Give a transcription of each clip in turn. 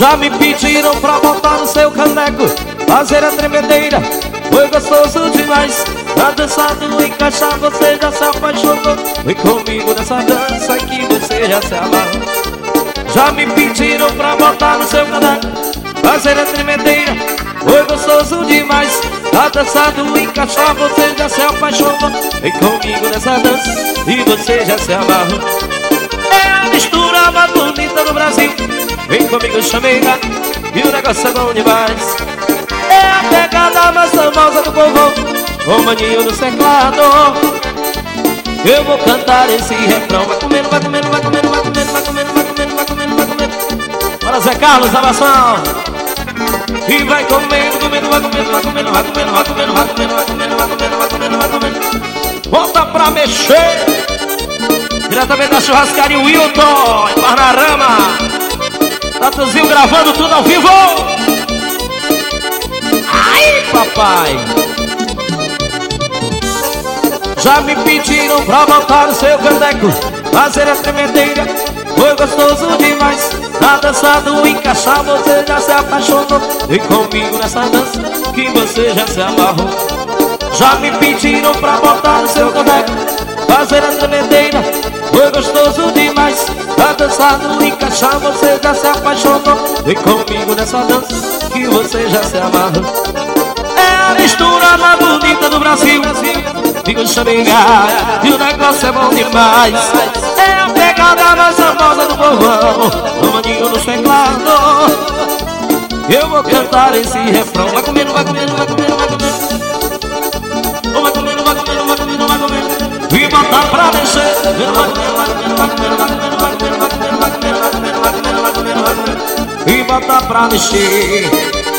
Já me pediram pra botar no seu caneco, fazer a tremedeira, foi gostoso demais. Tá dançando, encaixar, você já se apaixonou. Vem comigo nessa dança que você já se amarrou. Já me pediram pra botar no seu caneco, fazer a tremedeira, foi gostoso demais. Tá dançando, encaixar, você já se apaixonou. Vem comigo nessa dança e você já se amarrou. É a mistura mais bonita do Brasil. Vem comigo, chamega, e o negócio é bom demais. É a pegada mais famosa do povo, o maninho no teclado. Eu vou cantar esse refrão. Vai comendo, vai comendo, vai comendo, vai comendo, vai comendo, vai comendo, vai comendo, vai comendo. Bora, Zé Carlos, abação. E vai comendo, comendo, vai comendo, vai comendo, vai comendo, vai comendo, vai comendo, vai comendo, vai comendo, vai comendo, vai comendo. Bota pra mexer. Diretamente da churrascaria Wilton, em Parnarama. Tatuzinho gravando tudo ao vivo. Ai, papai. Já me pediram pra botar no seu caneco, fazer a tremedeira, foi gostoso demais. Tá dançado, encaixar, você já se apaixonou. Vem comigo nessa dança que você já se amarrou. Já me pediram pra botar no seu caneco, fazer a tremedeira, foi gostoso demais. Tá dançado, encaixar, você já se apaixonou. Vem comigo nessa dança que você já se amarrou. É a mistura mais bonita do Brasil. Fica chamegada e o negócio é bom demais. É a pegada mais famosa do povão, o maninho no teclado. Eu vou cantar esse refrão. Vai comendo, vai comendo, vai comendo, vai comendo. Vai comendo, vai comendo, vai comendo, vai comendo. E botar pra mexer. Vai comendo, vai comendo, vai comendo, vai comendo, vai comendo, vai comendo, vai comendo, vai comendo, vai comendo, vai comendo, vai comendo. E botar pra mexer.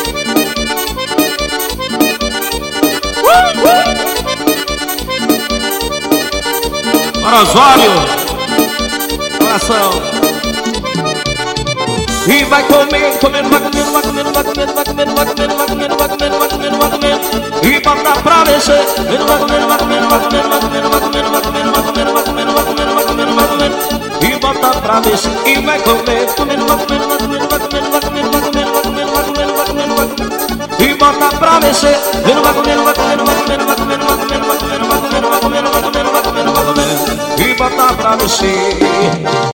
Osório, coração. E vai comendo, comendo, vai comendo, vai comendo, vai comendo, vai comendo, vai comendo, vai comendo, vai comendo, vai comendo, vai comendo. E bota pra mexer. Vai comendo, vai comendo, vai comendo, vai comendo, vai comendo, vai comendo, vai comendo, vai comendo, vai comendo, vai comendo, vai comendo. E bota pra mexer. E vai comendo, comendo, vai comendo, vai comendo, vai comendo, vai comendo, vai comendo, vai comendo, vai comendo, vai comendo, vai comendo. E bota pra mexer. Vai comendo, vai comendo, vai comendo, vai comendo, vai comendo, vai comendo, vai comendo, vai comendo, vai comendo, vai comendo, vai comendo. E botar pra mexer.